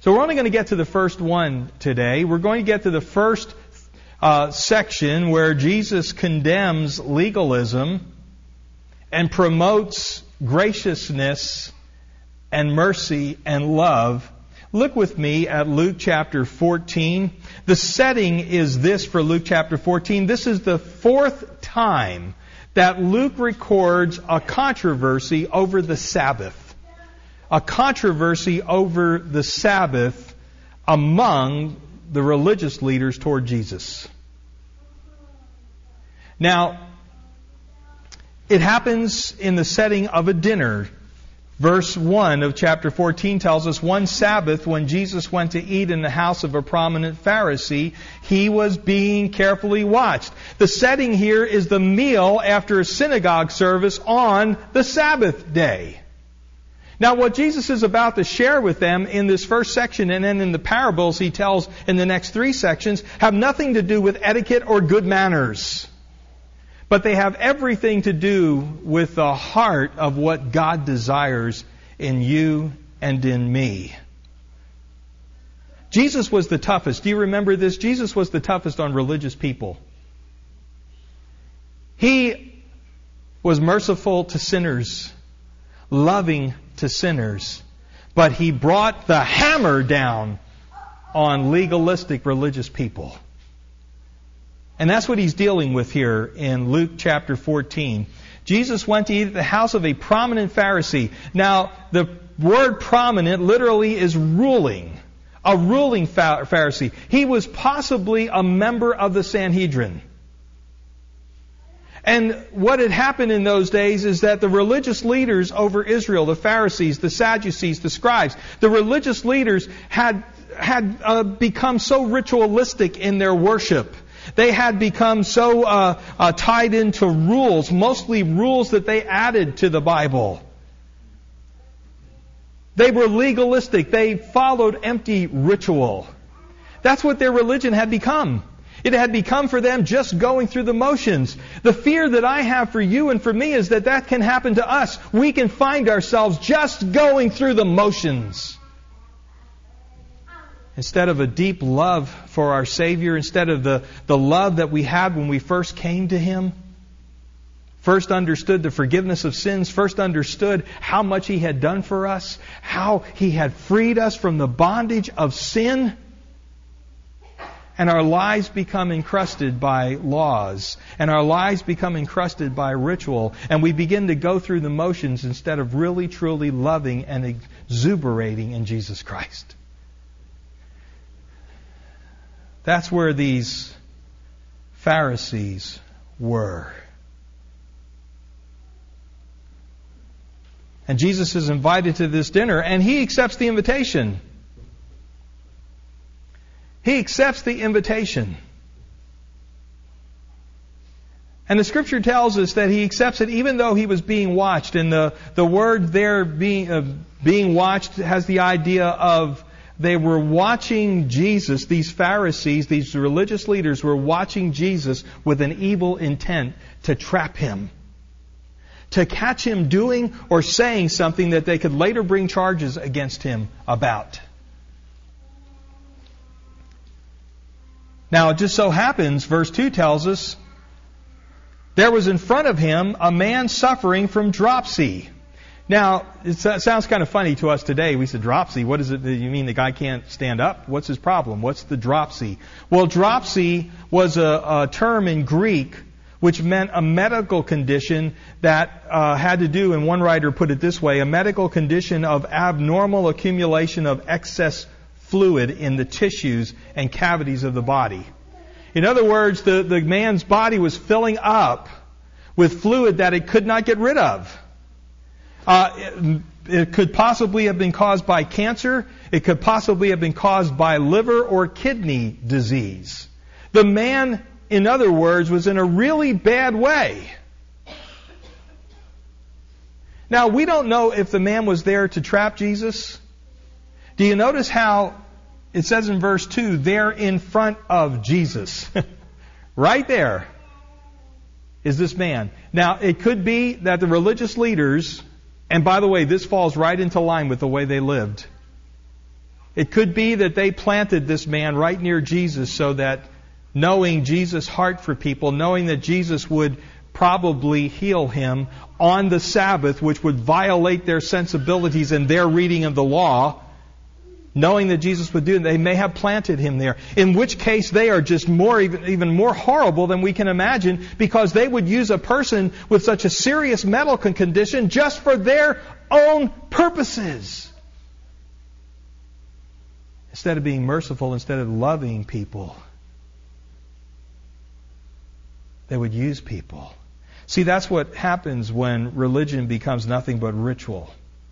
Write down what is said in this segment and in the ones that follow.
So we're only going to get to the first one today. We're going to get to the first section where Jesus condemns legalism and promotes graciousness and mercy and love. Look with me at Luke chapter 14. The setting is this for Luke chapter 14. This is the fourth time that Luke records a controversy over the Sabbath. A controversy over the Sabbath among the religious leaders toward Jesus. Now, it happens in the setting of a dinner. Verse 1 of chapter 14 tells us, one Sabbath when Jesus went to eat in the house of a prominent Pharisee, he was being carefully watched. The setting here is the meal after a synagogue service on the Sabbath day. Now, what Jesus is about to share with them in this first section and then in the parables he tells in the next three sections have nothing to do with etiquette or good manners. But they have everything to do with the heart of what God desires in you and in me. Jesus was the toughest. Do you remember this? Jesus was the toughest on religious people. He was merciful to sinners, loving to sinners, but He brought the hammer down on legalistic religious people. And that's what He's dealing with here in Luke chapter 14. Jesus went to eat at the house of a prominent Pharisee. Now, the word prominent literally is ruling. A ruling Pharisee. He was possibly a member of the Sanhedrin. And what had happened in those days is that the religious leaders over Israel, the Pharisees, the Sadducees, the scribes, the religious leaders had become so ritualistic in their worship. They had become so tied into rules, mostly rules that they added to the Bible. They were legalistic. They followed empty ritual. That's what their religion had become. It had become for them just going through the motions. The fear that I have for you and for me is that that can happen to us. We can find ourselves just going through the motions. Instead of a deep love for our Savior, instead of the love that we had when we first came to Him, first understood the forgiveness of sins, first understood how much He had done for us, how He had freed us from the bondage of sin, and our lives become encrusted by laws, and our lives become encrusted by ritual, and we begin to go through the motions instead of really, truly loving and exuberating in Jesus Christ. That's where these Pharisees were. And Jesus is invited to this dinner, and He accepts the invitation. He accepts the invitation. And the Scripture tells us that He accepts it even though He was being watched. And the word there, being watched, has the idea of they were watching Jesus. These Pharisees, these religious leaders were watching Jesus with an evil intent to trap Him, to catch Him doing or saying something that they could later bring charges against Him about. Now, it just so happens, verse 2 tells us, there was in front of Him a man suffering from dropsy. Now, it sounds kind of funny to us today. We said, dropsy, what is it? You mean the guy can't stand up? What's his problem? What's the dropsy? Well, dropsy was a term in Greek which meant a medical condition that had to do, and one writer put it this way, a medical condition of abnormal accumulation of excess fluid in the tissues and cavities of the body. In other words, the man's body was filling up with fluid that it could not get rid of. It could possibly have been caused by cancer. It could possibly have been caused by liver or kidney disease. The man, in other words, was in a really bad way. Now, we don't know if the man was there to trap Jesus. Do you notice how it says in verse 2, there in front of Jesus? Right there is this man. Now, it could be that the religious leaders, and by the way, this falls right into line with the way they lived. It could be that they planted this man right near Jesus so that, knowing Jesus' heart for people, knowing that Jesus would probably heal him on the Sabbath, which would violate their sensibilities and their reading of the law, knowing that Jesus would do it, they may have planted him there. In which case they are just even more horrible than we can imagine, because they would use a person with such a serious medical condition just for their own purposes. Instead of being merciful, instead of loving people, they would use people. See, that's what happens when religion becomes nothing but ritual.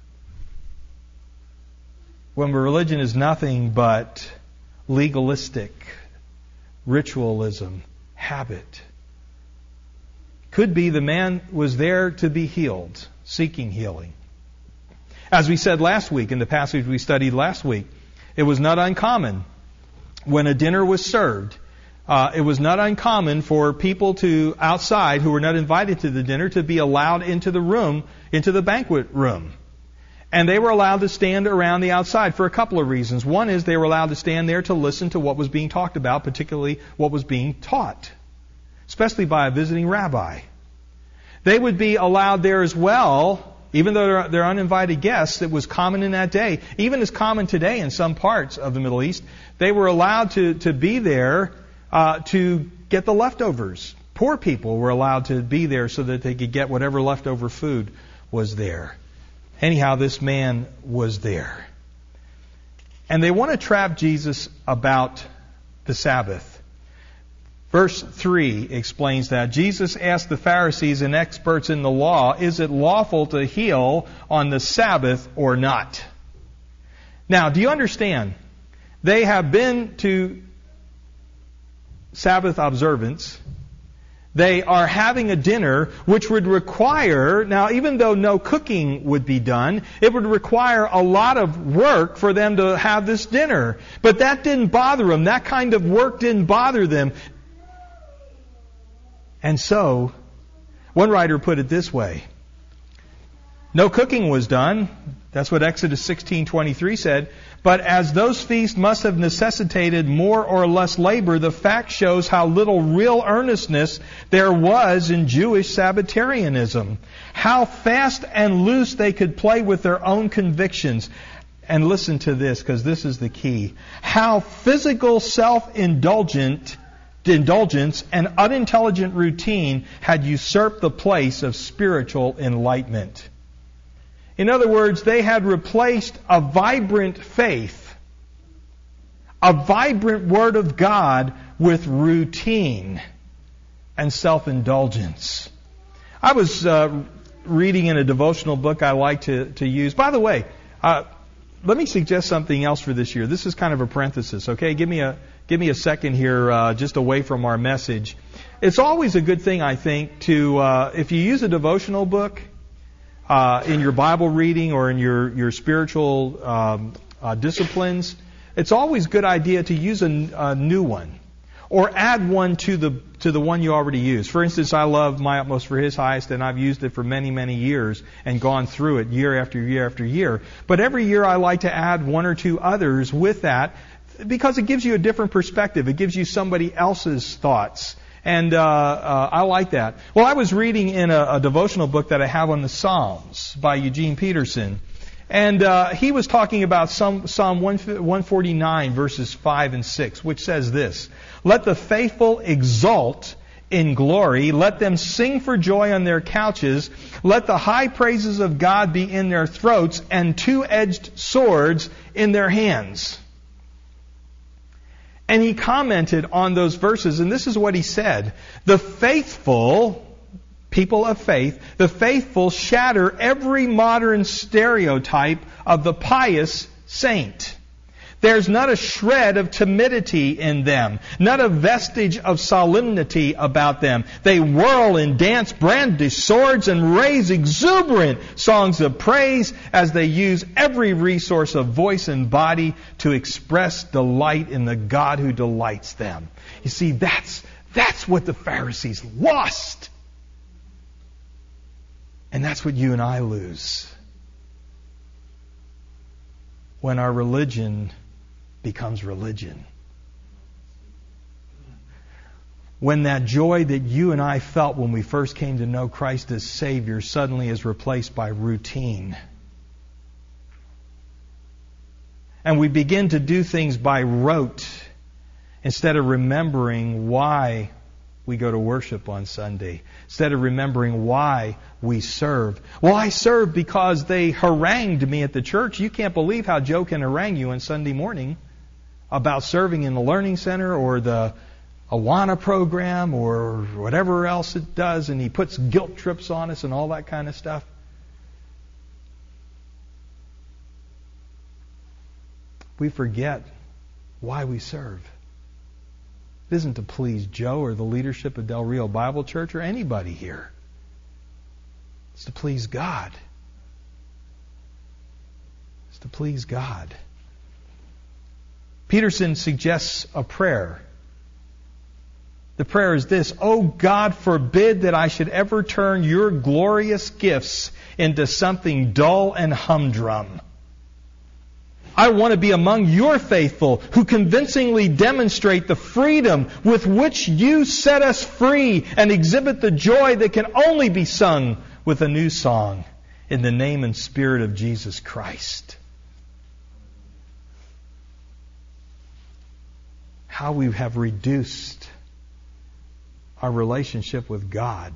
When religion is nothing but legalistic ritualism, habit. Could be the man was there to be healed, seeking healing. As we said last week in the passage we studied last week, it was not uncommon when a dinner was served. It was not uncommon for people outside who were not invited to the dinner to be allowed into the banquet room. And they were allowed to stand around the outside for a couple of reasons. One is they were allowed to stand there to listen to what was being talked about, particularly what was being taught, especially by a visiting rabbi. They would be allowed there as well, even though they're uninvited guests. It was common in that day, even as common today in some parts of the Middle East. They were allowed to be there to get the leftovers. Poor people were allowed to be there so that they could get whatever leftover food was there. Anyhow, this man was there. And they want to trap Jesus about the Sabbath. Verse 3 explains that. Jesus asked the Pharisees and experts in the law, is it lawful to heal on the Sabbath or not? Now, do you understand? They have been to Sabbath observance. They are having a dinner which would require, now even though no cooking would be done, it would require a lot of work for them to have this dinner. But that didn't bother them. That kind of work didn't bother them. And so, one writer put it this way. No cooking was done. That's what Exodus 16:23 said. But as those feasts must have necessitated more or less labor, the fact shows how little real earnestness there was in Jewish Sabbatarianism. How fast and loose they could play with their own convictions. And listen to this, because this is the key. How physical self-indulgence and unintelligent routine had usurped the place of spiritual enlightenment. In other words, they had replaced a vibrant faith, a vibrant Word of God, with routine and self-indulgence. I was reading in a devotional book I like to use. By the way, let me suggest something else for this year. This is kind of a parenthesis, okay? Give me a second here, just away from our message. It's always a good thing, I think, to if you use a devotional book, in your Bible reading or in your spiritual disciplines, it's always a good idea to use a new one or add one to the one you already use. For instance, I love My Utmost for His Highest, and I've used it for many, many years and gone through it year after year after year. But every year I like to add one or two others with that because it gives you a different perspective. It gives you somebody else's thoughts. And I like that. Well, I was reading in a devotional book that I have on the Psalms by Eugene Peterson. And he was talking about Psalm 149, verses 5 and 6, which says this: Let the faithful exult in glory. Let them sing for joy on their couches. Let the high praises of God be in their throats and two-edged swords in their hands. And he commented on those verses, and this is what he said. The faithful, people of faith, the faithful shatter every modern stereotype of the pious saint. There's not a shred of timidity in them, not a vestige of solemnity about them. They whirl and dance, brandish swords, and raise exuberant songs of praise as they use every resource of voice and body to express delight in the God who delights them. You see, that's what the Pharisees lost. And that's what you and I lose when our religion becomes religion. When that joy that you and I felt when we first came to know Christ as Savior suddenly is replaced by routine. And we begin to do things by rote instead of remembering why we go to worship on Sunday. Instead of remembering why we serve. Well, I serve because they harangued me at the church. You can't believe how Joe can harangue you on Sunday morning about serving in the Learning Center or the Awana program or whatever else it does, and he puts guilt trips on us and all that kind of stuff. We forget why we serve. It isn't to please Joe or the leadership of Del Rio Bible Church or anybody here. It's to please God. It's to please God. Peterson suggests a prayer. The prayer is this: "Oh God, forbid that I should ever turn your glorious gifts into something dull and humdrum. I want to be among your faithful who convincingly demonstrate the freedom with which you set us free and exhibit the joy that can only be sung with a new song in the name and spirit of Jesus Christ." How we have reduced our relationship with God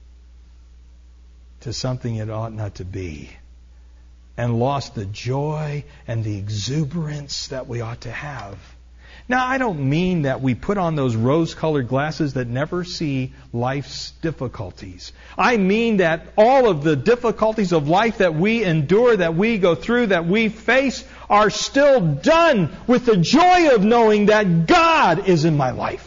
to something it ought not to be, and lost the joy and the exuberance that we ought to have. Now, I don't mean that we put on those rose-colored glasses that never see life's difficulties. I mean that all of the difficulties of life that we endure, that we go through, that we face, are still done with the joy of knowing that God is in my life.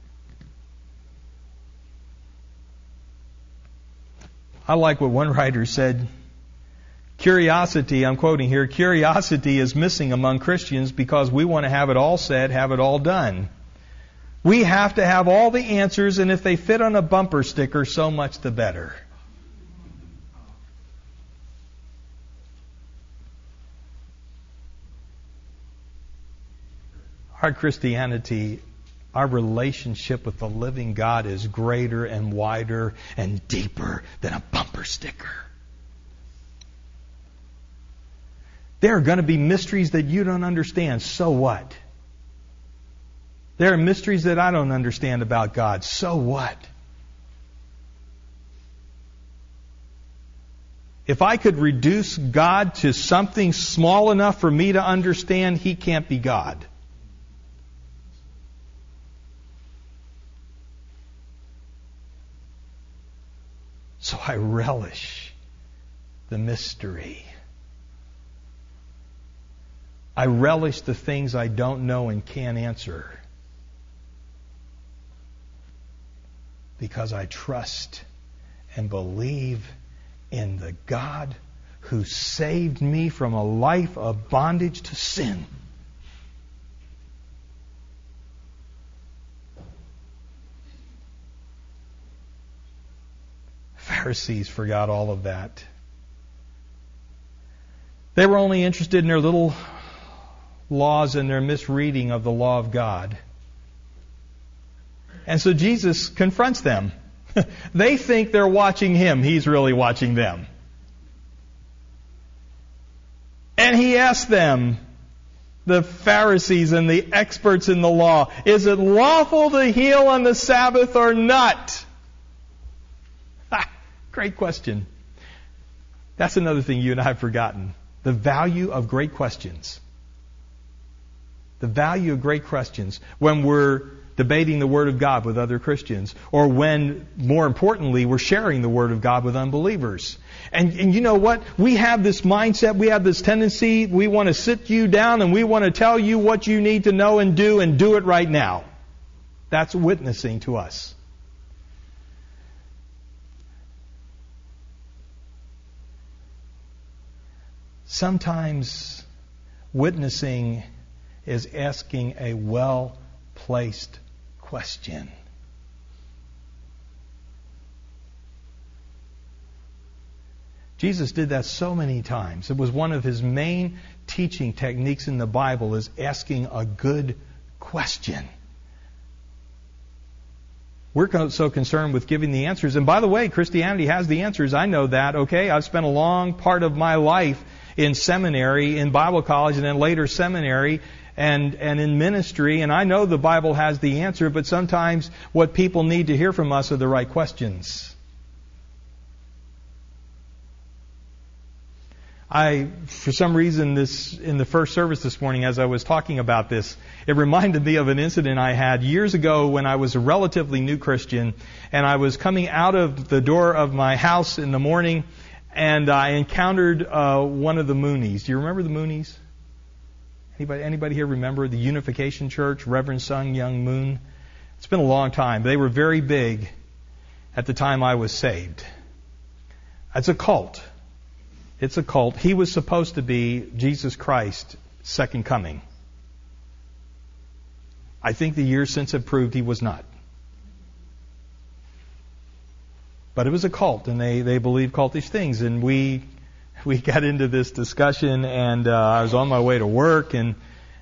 I like what one writer said. Curiosity, I'm quoting here, curiosity is missing among Christians because we want to have it all said, have it all done. We have to have all the answers, and if they fit on a bumper sticker, so much the better. Our Christianity, our relationship with the living God is greater and wider and deeper than a bumper sticker. There are going to be mysteries that you don't understand. So what? There are mysteries that I don't understand about God. So what? If I could reduce God to something small enough for me to understand, He can't be God. So I relish the mystery. I relish the things I don't know and can't answer, because I trust and believe in the God who saved me from a life of bondage to sin. Pharisees forgot all of that. They were only interested in their little laws and their misreading of the law of God. And so Jesus confronts them. They think they're watching Him. He's really watching them. And He asks them, the Pharisees and the experts in the law, is it lawful to heal on the Sabbath or not? Great question. That's another thing you and I have forgotten. The value of great questions. The value of great questions when we're debating the Word of God with other Christians, or when, more importantly, we're sharing the Word of God with unbelievers. And you know what? We have this mindset, we have this tendency, we want to sit you down and we want to tell you what you need to know and do it right now. That's witnessing to us. Sometimes witnessing is asking a well-placed question. Jesus did that so many times. It was one of his main teaching techniques in the Bible, is asking a good question. We're so concerned with giving the answers. And by the way, Christianity has the answers. I know that, okay? I've spent a long part of my life in seminary, in Bible college, and then later seminary, and in ministry. And I know the Bible has the answer, but sometimes what people need to hear from us are the right questions. For some reason, in the first service this morning, as I was talking about this, it reminded me of an incident I had years ago when I was a relatively new Christian, and I was coming out of the door of my house in the morning, and I encountered one of the Moonies. Do you remember the Moonies? Anybody here remember the Unification Church, Reverend Sung Young Moon? It's been a long time. They were very big at the time I was saved. It's a cult. It's a cult. He was supposed to be Jesus Christ's second coming. I think the years since have proved he was not. But it was a cult, and they believed cultish things. And we got into this discussion, and I was on my way to work, and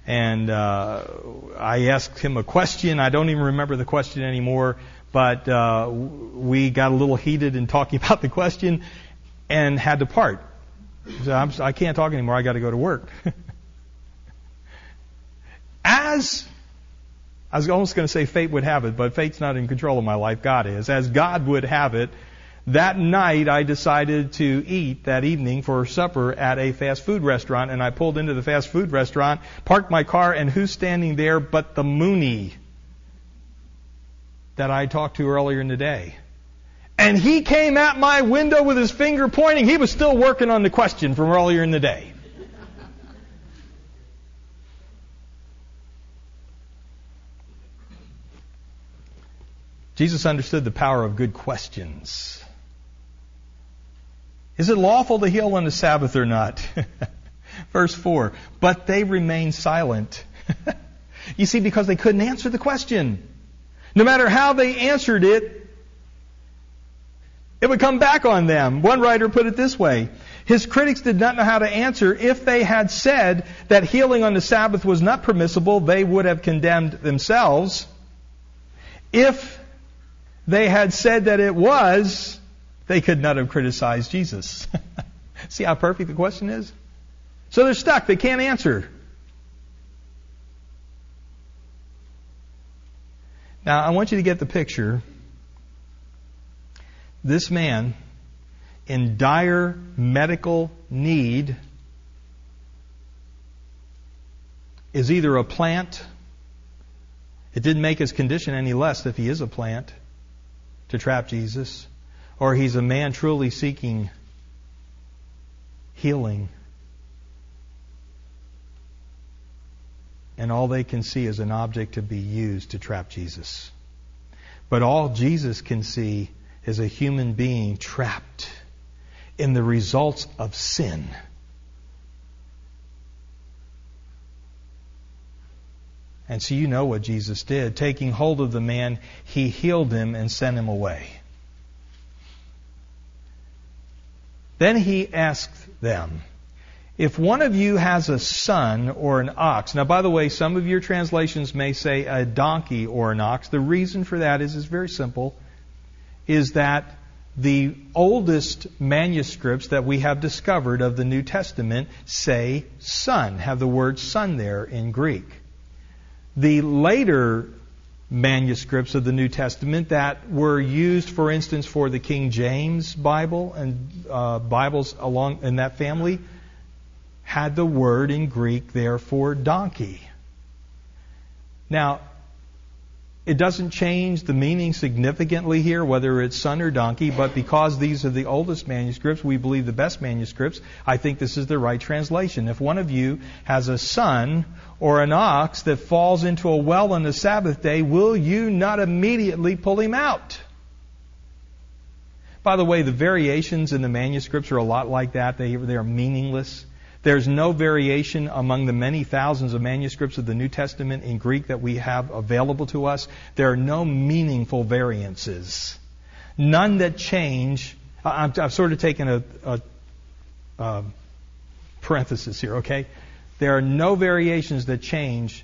I asked him a question. I don't even remember the question anymore, but we got a little heated in talking about the question and had to part. So I can't talk anymore. I got to go to work. As I was almost going to say fate would have it, but fate's not in control of my life. God is. As God would have it, that night I decided to eat that evening for supper at a fast food restaurant, and I pulled into the fast food restaurant, parked my car, and who's standing there but the Moonie that I talked to earlier in the day? And he came at my window with his finger pointing. He was still working on the question from earlier in the day. Jesus understood the power of good questions. Is it lawful to heal on the Sabbath or not? Verse 4, but they remained silent. You see, because they couldn't answer the question. No matter how they answered it, it would come back on them. One writer put it this way: his critics did not know how to answer. If they had said that healing on the Sabbath was not permissible, they would have condemned themselves. If they had said that it was, they could not have criticized Jesus. See how perfect the question is? So they're stuck. They can't answer. Now, I want you to get the picture. This man, in dire medical need, is either a plant. It didn't make his condition any less if he is a plant to trap Jesus. Or he's a man truly seeking healing. And all they can see is an object to be used to trap Jesus. But all Jesus can see is a human being trapped in the results of sin. And so you know what Jesus did. Taking hold of the man, he healed him and sent him away. Then he asked them, if one of you has a son or an ox. Now, by the way, some of your translations may say a donkey or an ox. The reason for that is very simple, is that the oldest manuscripts that we have discovered of the New Testament say son, have the word son there in Greek. The later manuscripts of the New Testament that were used, for instance, for the King James Bible and Bibles along in that family, had the word in Greek there for donkey. Now, it doesn't change the meaning significantly here, whether it's son or donkey, but because these are the oldest manuscripts, we believe the best manuscripts, I think this is the right translation. If one of you has a son or an ox that falls into a well on the Sabbath day, will you not immediately pull him out? By the way, the variations in the manuscripts are a lot like that. They are meaningless. There's no variation among the many thousands of manuscripts of the New Testament in Greek that we have available to us. There are no meaningful variances. None that change. I've sort of taken a parenthesis here, okay? There are no variations that change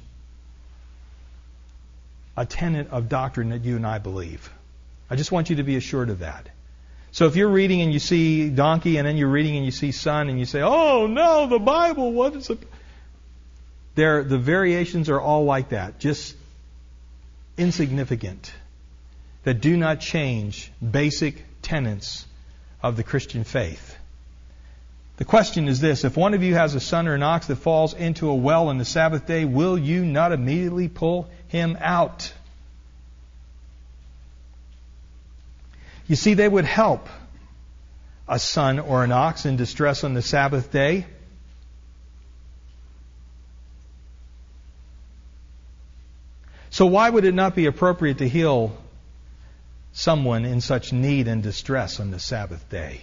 a tenet of doctrine that you and I believe. I just want you to be assured of that. So if you're reading and you see donkey, and then you're reading and you see son, and you say, oh no, the Bible, what is it? The variations are all like that, just insignificant, that do not change basic tenets of the Christian faith. The question is this: if one of you has a son or an ox that falls into a well on the Sabbath day, will you not immediately pull him out? You see, they would help a son or an ox in distress on the Sabbath day. So why would it not be appropriate to heal someone in such need and distress on the Sabbath day?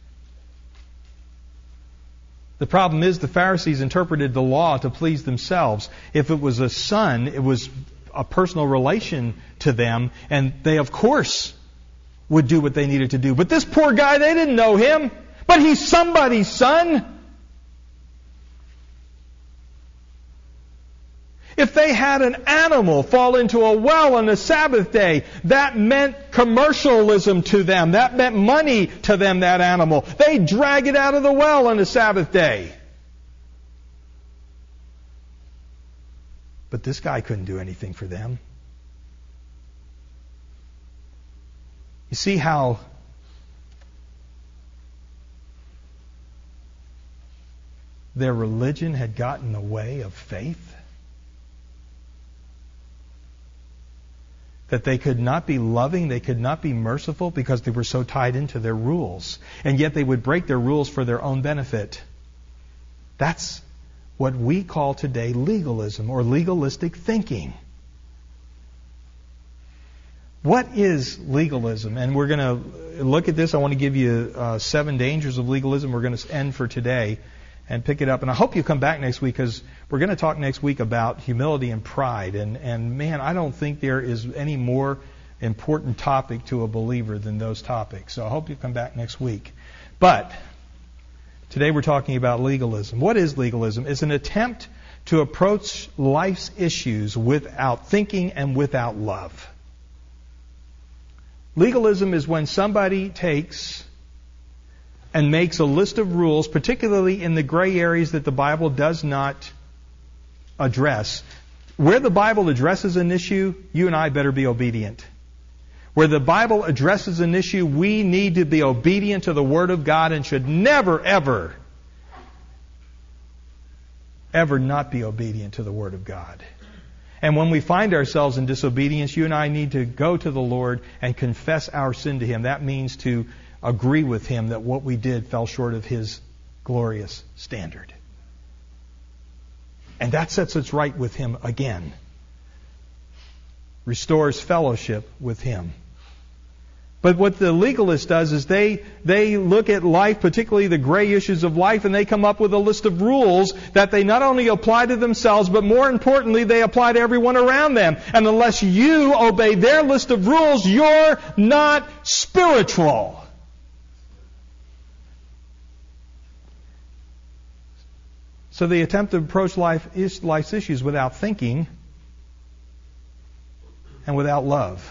The problem is the Pharisees interpreted the law to please themselves. If it was a son, it was a personal relation to them, and they, of course, would do what they needed to do. But this poor guy, they didn't know him. But he's somebody's son. If they had an animal fall into a well on the Sabbath day, that meant commercialism to them. That meant money to them, that animal. They'd drag it out of the well on the Sabbath day. But this guy couldn't do anything for them. You see how their religion had gotten in the way of faith? That they could not be loving, they could not be merciful because they were so tied into their rules. And yet they would break their rules for their own benefit. That's what we call today legalism or legalistic thinking. What is legalism? And we're going to look at this. I want to give you 7 dangers of legalism. We're going to end for today and pick it up. And I hope you come back next week, because we're going to talk next week about humility and pride. And man, I don't think there is any more important topic to a believer than those topics. So I hope you come back next week. But today we're talking about legalism. What is legalism? It's an attempt to approach life's issues without thinking and without love. Legalism is when somebody takes and makes a list of rules, particularly in the gray areas that the Bible does not address. Where the Bible addresses an issue, you and I better be obedient. Where the Bible addresses an issue, we need to be obedient to the Word of God and should never, ever not be obedient to the Word of God. And when we find ourselves in disobedience, you and I need to go to the Lord and confess our sin to Him. That means to agree with Him that what we did fell short of His glorious standard. And that sets us right with Him again. Restores fellowship with Him. But what the legalist does is they look at life, particularly the gray issues of life, and they come up with a list of rules that they not only apply to themselves, but more importantly, they apply to everyone around them. And unless you obey their list of rules, you're not spiritual. So they attempt to approach life's issues without thinking and without love.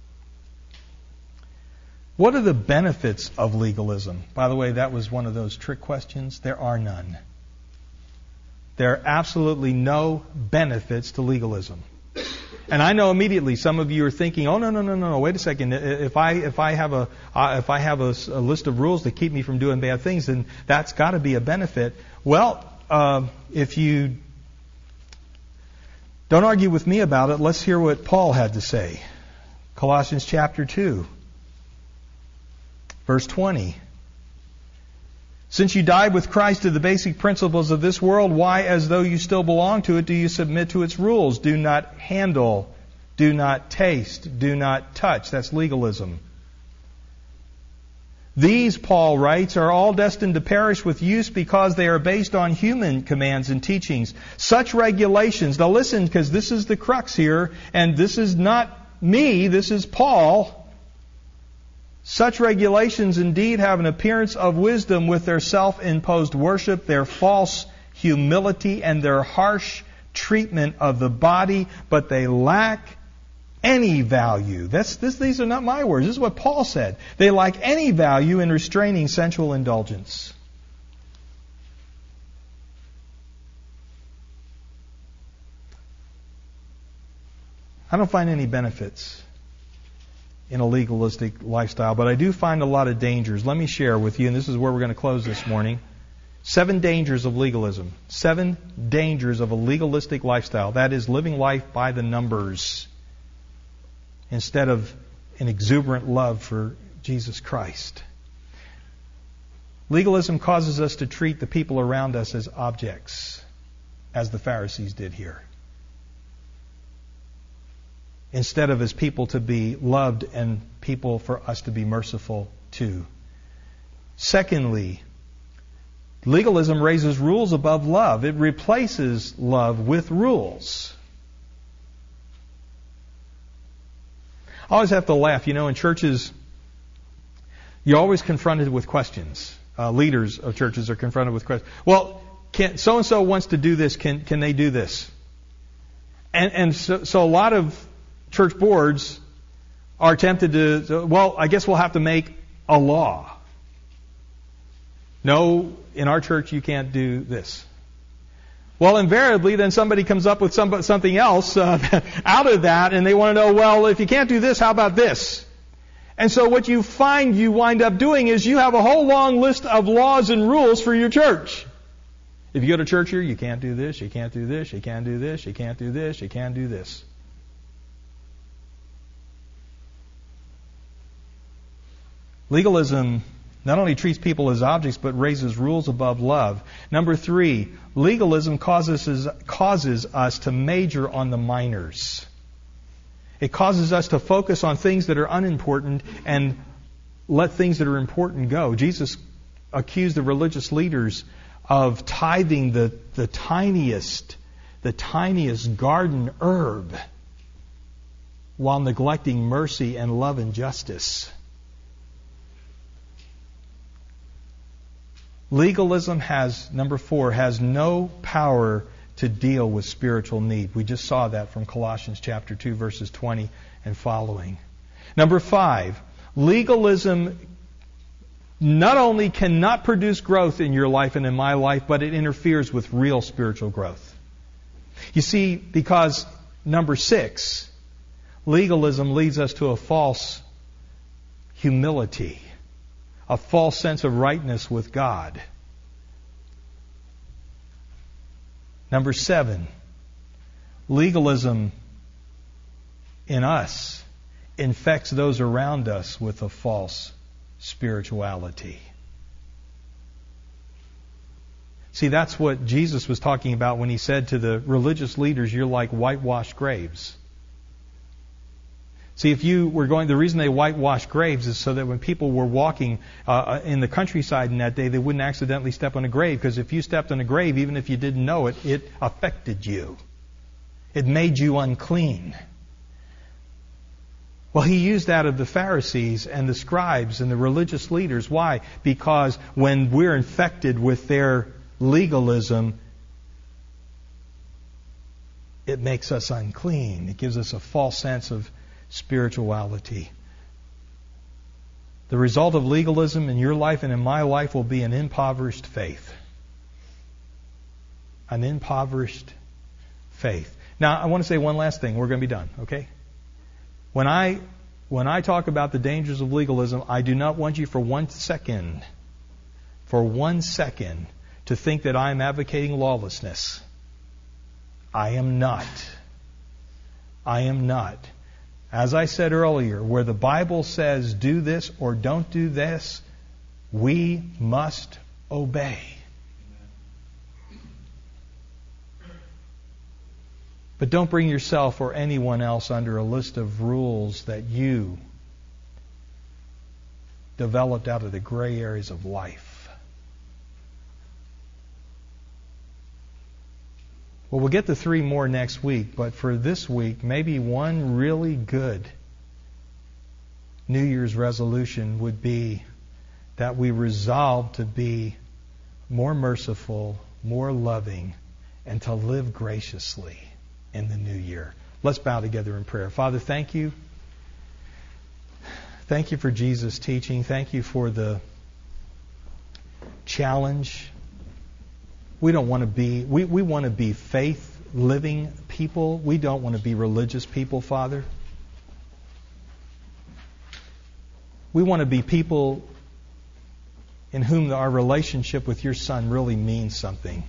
What are the benefits of legalism? By the way, that was one of those trick questions. There are none. There are absolutely no benefits to legalism. And I know immediately some of you are thinking, "Oh no! Wait a second. If I have a list of rules that keep me from doing bad things, then that's got to be a benefit." Well, if you don't argue with me about it, let's hear what Paul had to say. Colossians chapter 2. Verse 20. Since you died with Christ to the basic principles of this world, why, as though you still belong to it, do you submit to its rules? Do not handle, do not taste, do not touch. That's legalism. These, Paul writes, are all destined to perish with use because they are based on human commands and teachings. Such regulations, now listen, because this is the crux here, and this is not me, this is Paul. Such regulations indeed have an appearance of wisdom with their self-imposed worship, their false humility, and their harsh treatment of the body, but they lack any value. These are not my words. This is what Paul said. They lack any value in restraining sensual indulgence. I don't find any benefits in a legalistic lifestyle, but I do find a lot of dangers. Let me share with you, and this is where we're going to close this morning. 7 dangers of legalism. 7 dangers of a legalistic lifestyle. That is, living life by the numbers instead of an exuberant love for Jesus Christ. Legalism causes us to treat the people around us as objects, as the Pharisees did here, instead of as people to be loved and people for us to be merciful to. Secondly, legalism raises rules above love. It replaces love with rules. I always have to laugh. You know, in churches, you're always confronted with questions. Leaders of churches are confronted with questions. Well, so-and-so wants to do this. Can they do this? And so a lot of church boards are tempted to, well, I guess we'll have to make a law. No, in our church you can't do this. Well, invariably, then somebody comes up with something else out of that, and they want to know, well, if you can't do this, how about this? And so what you find you wind up doing is you have a whole long list of laws and rules for your church. If you go to church here, you can't do this, you can't do this, you can't do this, you can't do this, you can't do this. Legalism not only treats people as objects, but raises rules above love. Number 3, legalism causes us to major on the minors. It causes us to focus on things that are unimportant and let things that are important go. Jesus accused the religious leaders of tithing the tiniest garden herb while neglecting mercy and love and justice. Legalism has, number 4, has no power to deal with spiritual need. We just saw that from Colossians chapter 2, verses 20 and following. Number 5, legalism not only cannot produce growth in your life and in my life, but it interferes with real spiritual growth. You see, because number 6, legalism leads us to a false humility, a false sense of rightness with God. Number 7, legalism in us infects those around us with a false spirituality. See, that's what Jesus was talking about when he said to the religious leaders, you're like whitewashed graves. See, if you were going, the reason they whitewashed graves is so that when people were walking in the countryside in that day, they wouldn't accidentally step on a grave. Because if you stepped on a grave, even if you didn't know it, it affected you. It made you unclean. Well, he used that of the Pharisees and the scribes and the religious leaders. Why? Because when we're infected with their legalism, it makes us unclean. It gives us a false sense of spirituality. The result of legalism in your life and in my life will be an impoverished faith. An impoverished faith. Now, I want to say one last thing. We're going to be done, okay? When I talk about the dangers of legalism, I do not want you for one second to think that I am advocating lawlessness. I am not. I am not. As I said earlier, where the Bible says do this or don't do this, we must obey. But don't bring yourself or anyone else under a list of rules that you developed out of the gray areas of life. Well, we'll get to 3 more next week, but for this week, maybe one really good New Year's resolution would be that we resolve to be more merciful, more loving, and to live graciously in the new year. Let's bow together in prayer. Father, thank you. Thank you for Jesus' teaching. Thank you for the challenge. We don't want to be, we want to be faith-living people. We don't want to be religious people, Father. We want to be people in whom our relationship with your Son really means something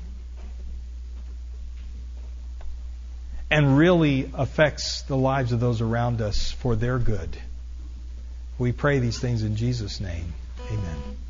and really affects the lives of those around us for their good. We pray these things in Jesus' name. Amen.